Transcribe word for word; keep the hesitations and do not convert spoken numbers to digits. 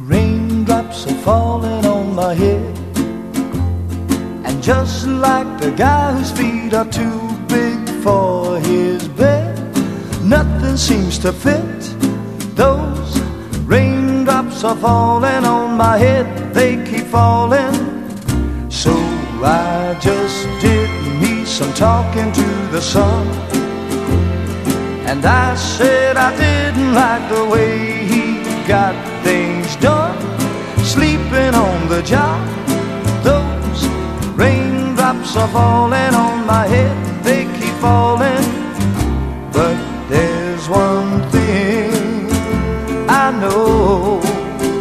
Raindrops are falling on my head, and just like the guy whose feet are too big for his bed, nothing seems to fit. Those raindrops are falling on my head, they keep falling. So I just did me some talking to the sun, and I said I didn't like the way he got things done, sleeping on the job. Those raindrops are falling on my head, they keep falling.